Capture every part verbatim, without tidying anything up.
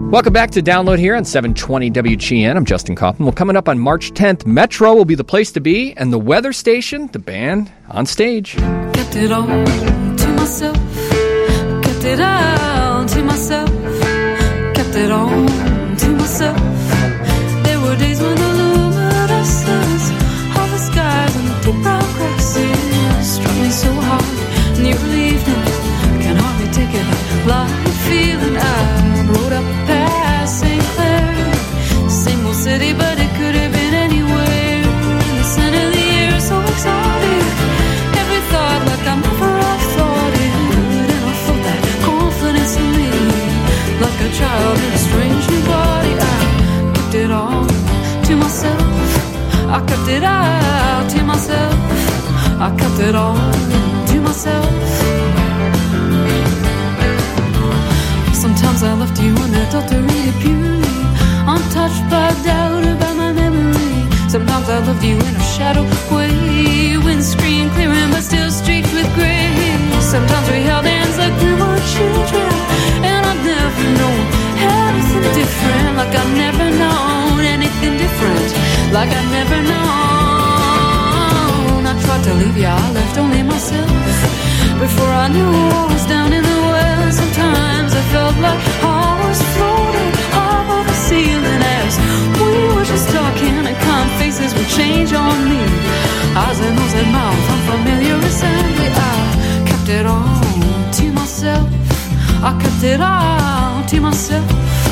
Welcome back to Download here on seven twenty W G N. I'm Justin Kaufman. Well, coming up on March tenth, Metro will be the place to be, and the Weather Station, the band, on stage. Kept it all to myself. Kept it all to myself. Kept it all to myself. There were days when the luminescence of the skies and the deep brown grasses struck me so hard in the early evening. I can hardly take it. Light feeling I rode up past Saint Clair. Same old city, but it could have been anywhere. In the center of the air, so exotic. Every thought like I never have thought it. And I felt that confidence in me, like a child in a strange new body. I kept it all to myself. I kept it all to myself. I kept it all to myself. Sometimes I left you unadulterated purely, untouched by doubt about my memory. Sometimes I loved you in a shadow way, windscreen clearing but still streaked with gray. Sometimes we held hands like we were children, and I've never known anything different. Like I've never known anything different. Like I've never known. I tried to leave you, I left only myself. Before I knew I was down in the well. Sometimes I felt like I was floating off the ceiling as we were just talking, and kind faces would change on me. Eyes and nose and mouth, unfamiliar assembly. I kept it all to myself. I kept it all to myself.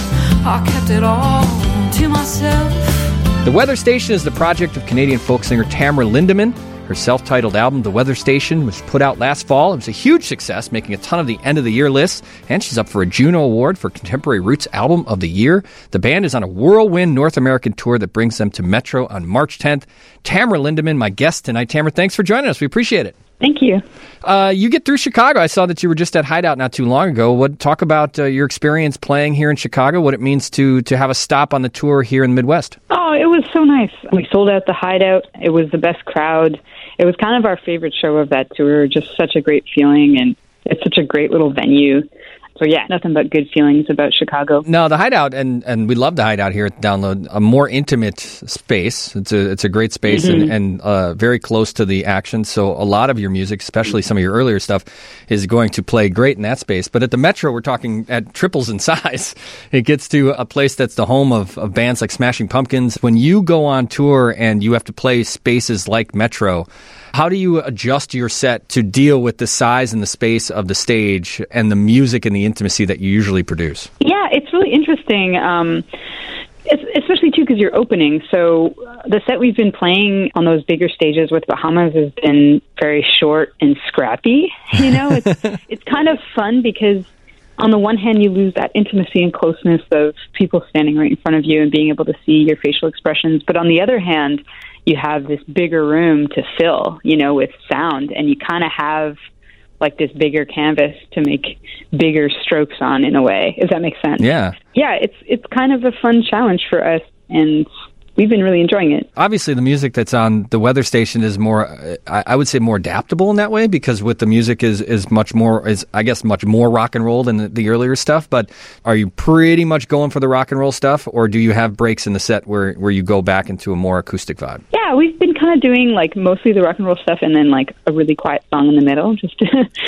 I kept it all to myself. The Weather Station is the project of Canadian folk singer Tamara Lindemann. Her self-titled album, The Weather Station, was put out last fall. It was a huge success, making a ton of the end-of-the-year lists, and she's up for a Juno Award for Contemporary Roots Album of the Year. The band is on a whirlwind North American tour that brings them to Metro on March tenth. Tamara Lindemann, my guest tonight. Tamara, thanks for joining us. We appreciate it. Thank you. Uh, you get through Chicago. I saw that you were just at Hideout not too long ago. What talk about uh, your experience playing here in Chicago, what it means to to have a stop on the tour here in the Midwest. Oh, it was so nice. We sold out the Hideout. It was the best crowd. It was kind of our favorite show of that tour. Just such a great feeling, and it's such a great little venue. So, yeah, nothing but good feelings about Chicago. No, the Hideout, and, and we love the Hideout here at Download, a more intimate space. It's a it's a great space mm-hmm. and, and uh, very close to the action. So a lot of your music, especially some of your earlier stuff, is going to play great in that space. But at the Metro, we're talking at triples in size. It gets to a place that's the home of, of bands like Smashing Pumpkins. When you go on tour and you have to play spaces like Metro, how do you adjust your set to deal with the size and the space of the stage and the music and the intimacy that you usually produce? Yeah, it's really interesting, um, it's, especially, too, because you're opening. So the set we've been playing on those bigger stages with Bahamas has been very short and scrappy. You know, it's it's kind of fun because on the one hand, you lose that intimacy and closeness of people standing right in front of you and being able to see your facial expressions. But on the other hand, you have this bigger room to fill, you know, with sound, and you kind of have like this bigger canvas to make bigger strokes on, in a way, if that makes sense. Yeah. Yeah, it's it's kind of a fun challenge for us, and we've been really enjoying it. Obviously, the music that's on the Weather Station is more, I would say, more adaptable in that way, because with the music is, is much more, is I guess, much more rock and roll than the, the earlier stuff. But are you pretty much going for the rock and roll stuff, or do you have breaks in the set where, where you go back into a more acoustic vibe? Yeah, we've been kind of doing like mostly the rock and roll stuff and then like a really quiet song in the middle just to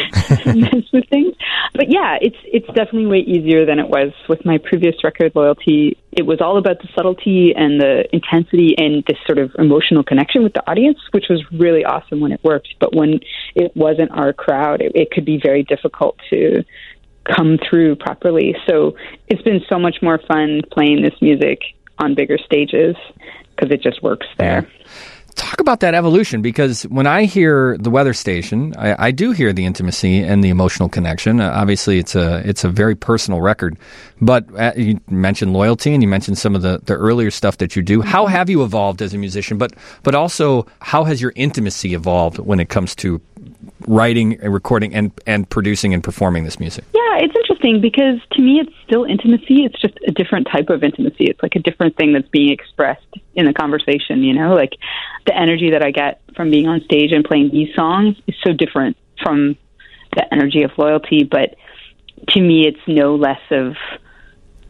mess with things. But yeah, it's it's definitely way easier than it was with my previous record, Loyalty. It was all about the subtlety and the intensity and this sort of emotional connection with the audience, which was really awesome when it worked. But when it wasn't our crowd, it, it could be very difficult to come through properly. So it's been so much more fun playing this music on bigger stages because it just works there. Yeah. Talk about that evolution, because when I hear the Weather Station, I, I do hear the intimacy and the emotional connection. Uh, obviously, it's a it's a very personal record. But uh, you mentioned Loyalty, and you mentioned some of the, the earlier stuff that you do. How have you evolved as a musician? But but also, how has your intimacy evolved when it comes to writing and recording and, and producing and performing this music? Yeah, it's interesting because to me it's still intimacy. It's just a different type of intimacy. It's like a different thing that's being expressed in the conversation, you know? Like the energy that I get from being on stage and playing these songs is so different from the energy of Loyalty, but to me it's no less of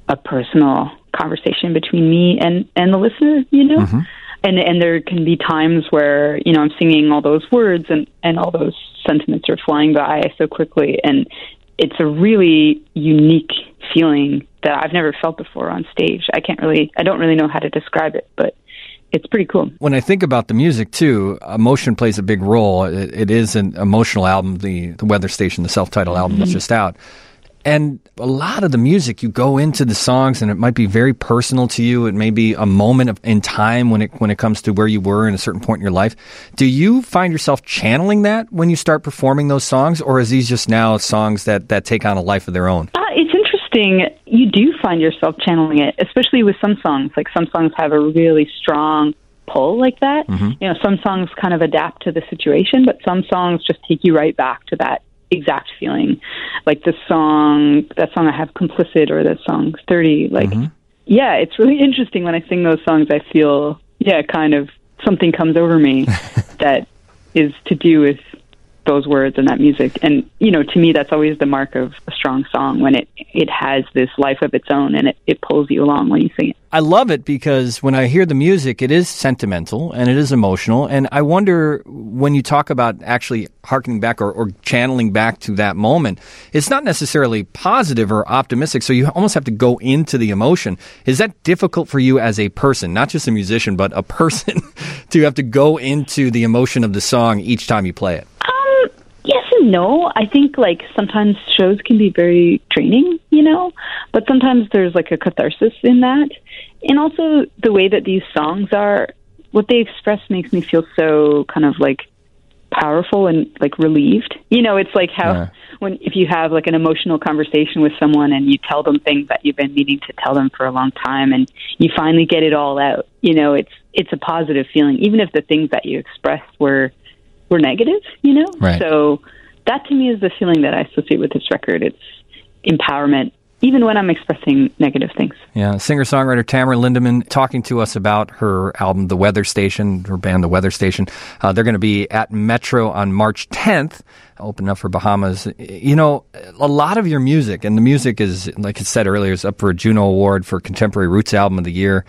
a personal conversation between me and, and the listener, you know? Mm-hmm. And and there can be times where, you know, I'm singing all those words and, and all those sentiments are flying by so quickly. And it's a really unique feeling that I've never felt before on stage. I can't really, I don't really know how to describe it, but it's pretty cool. When I think about the music, too, emotion plays a big role. It, it is an emotional album, the, the Weather Station, the self-titled album mm-hmm. that's just out. And a lot of the music, you go into the songs and it might be very personal to you. It may be a moment of, in time when it when it comes to where you were in a certain point in your life. Do you find yourself channeling that when you start performing those songs? Or is these just now songs that, that take on a life of their own? Uh, it's interesting. You do find yourself channeling it, especially with some songs. Like some songs have a really strong pull like that. Mm-hmm. You know, some songs kind of adapt to the situation, but some songs just take you right back to that exact feeling. Like the song, that song I have, Complicit, or that song thirty. Like, mm-hmm. yeah, it's really interesting when I sing those songs. I feel, yeah, kind of something comes over me that is to do with those words and that music. And, you know, to me, that's always the mark of a strong song, when it, it has this life of its own and it, it pulls you along when you sing it. I love it because when I hear the music, it is sentimental and it is emotional. And I wonder, when you talk about actually harkening back or, or channeling back to that moment, it's not necessarily positive or optimistic. So you almost have to go into the emotion. Is that difficult for you as a person, not just a musician, but a person, to have to go into the emotion of the song each time you play it? Um, yes and no. I think like sometimes shows can be very draining, you know, but sometimes there's like a catharsis in that. And also the way that these songs are, what they express makes me feel so kind of like powerful and like relieved. You know, it's like how yeah. when if you have like an emotional conversation with someone and you tell them things that you've been meaning to tell them for a long time and you finally get it all out, you know, it's it's a positive feeling, even if the things that you expressed were were negative, you know? Right. So that to me is the feeling that I associate with this record. It's empowerment, even when I'm expressing negative things. Yeah, singer-songwriter Tamara Lindemann talking to us about her album, The Weather Station, her band, The Weather Station. Uh, they're going to be at Metro on March tenth, open up for Bahamas. You know, a lot of your music, and the music is, like I said earlier, is up for a Juno Award for Contemporary Roots Album of the Year.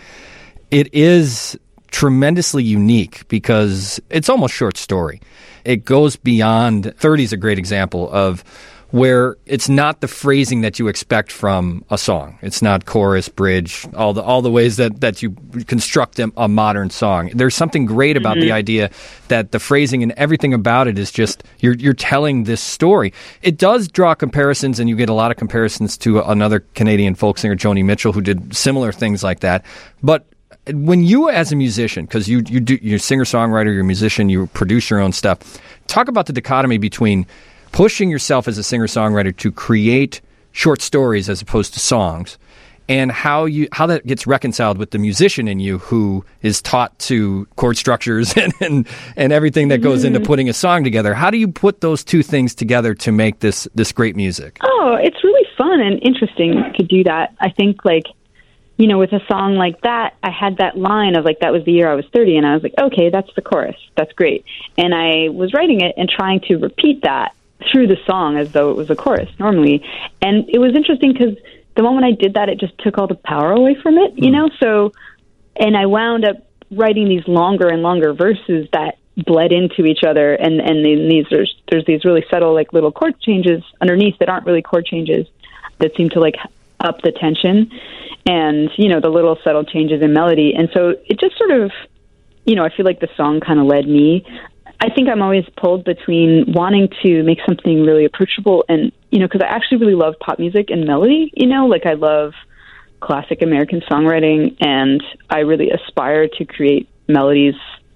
It is tremendously unique because it's almost short story. It goes beyond, thirty is a great example of where it's not the phrasing that you expect from a song. It's not chorus, bridge, all the all the ways that, that you construct a, a modern song. There's something great about mm-hmm. the idea that the phrasing and everything about it is just, you're you're telling this story. It does draw comparisons, and you get a lot of comparisons to another Canadian folk singer, Joni Mitchell, who did similar things like that. But when you, as a musician, because you you do you're a singer-songwriter, you're a musician, you produce your own stuff, talk about the dichotomy between pushing yourself as a singer-songwriter to create short stories as opposed to songs, and how you how that gets reconciled with the musician in you who is taught to chord structures and and, and everything that goes mm-hmm. into putting a song together. How do you put those two things together to make this this great music? Oh, it's really fun and interesting to do that. I think, like, you know, with a song like that, I had that line of, like, that was the year I was thirty, and I was like, okay, that's the chorus. That's great. And I was writing it and trying to repeat that through the song as though it was a chorus normally. And it was interesting because the moment I did that, it just took all the power away from it, you mm. know? So, and I wound up writing these longer and longer verses that bled into each other. And, and then these, there's, there's these really subtle, like, little chord changes underneath that aren't really chord changes that seem to, like, up the tension. And, you know, the little subtle changes in melody. And so it just sort of, you know, I feel like the song kind of led me. I think I'm always pulled between wanting to make something really approachable and, you know, because I actually really love pop music and melody, you know, like I love classic American songwriting, and I really aspire to create melodies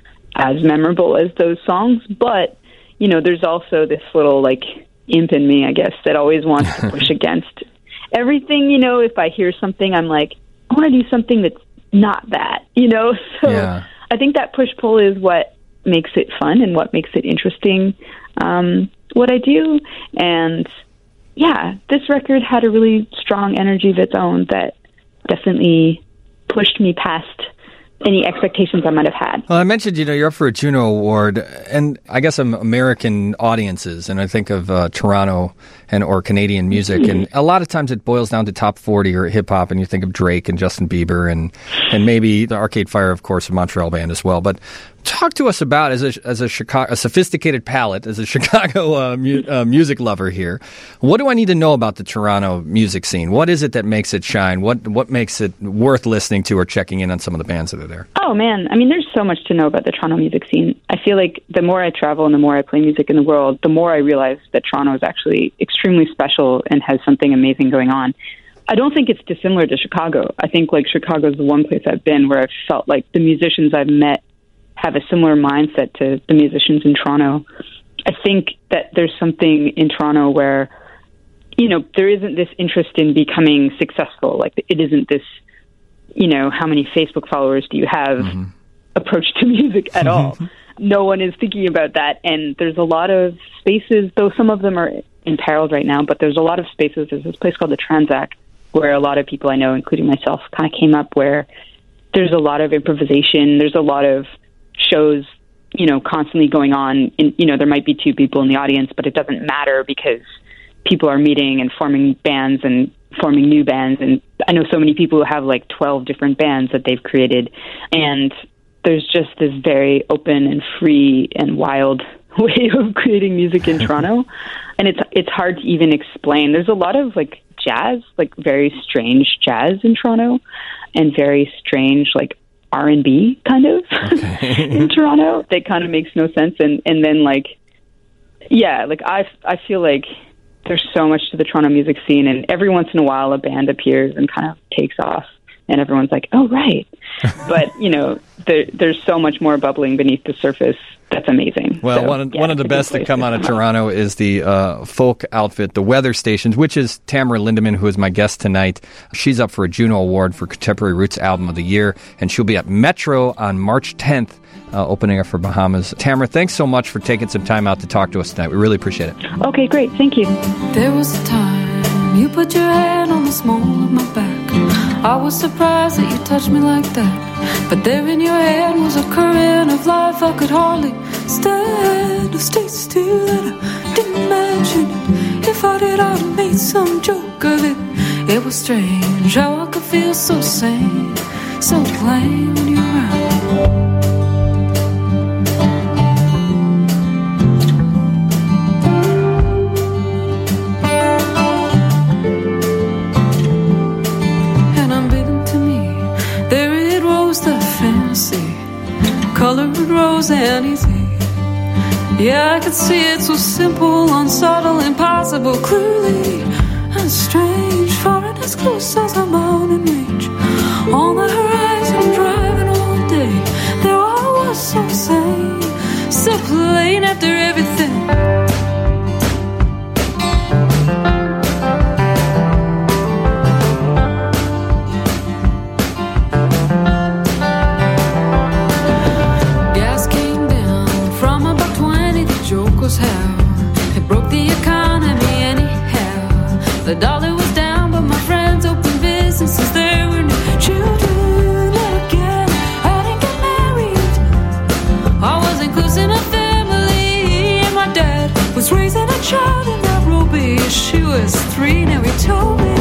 as memorable as those songs. But, you know, there's also this little, like, imp in me, I guess, that always wants to push against everything. You know, if I hear something, I'm like, I want to do something that's not that, you know? So yeah. I think that push-pull is what makes it fun and what makes it interesting, um, what I do. And yeah, this record had a really strong energy of its own that definitely pushed me past any expectations I might have had. Well, I mentioned, you know, you're up for a Juno Award, and I guess I'm American audiences, and I think of uh, Toronto and or Canadian music, mm-hmm. and a lot of times it boils down to top forty or hip hop, and you think of Drake and Justin Bieber, and and maybe the Arcade Fire, of course, a Montreal band as well. But talk to us about, as a as a Chicago, a sophisticated palate, as a Chicago uh, mu- uh, music lover here, what do I need to know about the Toronto music scene? What is it that makes it shine? What what makes it worth listening to or checking in on some of the bands that are there? Oh, man. I mean, there's so much to know about the Toronto music scene. I feel like the more I travel and the more I play music in the world, the more I realize that Toronto is actually extremely special and has something amazing going on. I don't think it's dissimilar to Chicago. I think, like, Chicago is the one place I've been where I've felt like the musicians I've met have a similar mindset to the musicians in Toronto. I think that there's something in Toronto where, you know, there isn't this interest in becoming successful. Like, it isn't this, you know, how many Facebook followers do you have mm-hmm. approach to music at all. No one is thinking about that. And there's a lot of spaces, though some of them are imperiled right now, but there's a lot of spaces. There's this place called the Transac, where a lot of people I know, including myself, kind of came up, where there's a lot of improvisation. There's a lot of shows, you know, constantly going on. And, you know, there might be two people in the audience, but it doesn't matter because people are meeting and forming bands and forming new bands. And I know so many people who have like twelve different bands that they've created. And there's just this very open and free and wild way of creating music in Toronto. And it's it's hard to even explain. There's a lot of like jazz, like very strange jazz in Toronto, and very strange like R and B kind of okay. in Toronto. That kind of makes no sense. And and then like, yeah, like I I feel like there's so much to the Toronto music scene, and every once in a while a band appears and kind of takes off, and everyone's like, oh, right. But, you know, there, there's so much more bubbling beneath the surface. That's amazing. Well, so, one of, yeah, one of the best to come out of Toronto is the uh, folk outfit, the Weather Stations, which is Tamara Lindemann, who is my guest tonight. She's up for a Juno Award for Contemporary Roots Album of the Year, and she'll be at Metro on March tenth, uh, opening up for Bahamas. Tamara, thanks so much for taking some time out to talk to us tonight. We really appreciate it. Okay, great. Thank you. There was a time you put your hand on the small of my back. I was surprised that you touched me like that. But there in your hand was a current of life I could hardly stand to stay still. And I didn't imagine it. If I did, I'd have made some joke of it. It was strange how I could feel so sane, so plain when you're around. Colored rose and easy. Yeah, I could see it so simple, unsubtle, impossible, clearly and strange. Far and as close as a mountain range. On the horizon, driving all day. There I was so sane, so plain after everything. Hell, it broke the economy anyhow. The dollar was down, but my friends opened businesses. There were no children again. I didn't get married. I wasn't close in a family, and my dad was raising a child in Nairobi. She was three, now he told me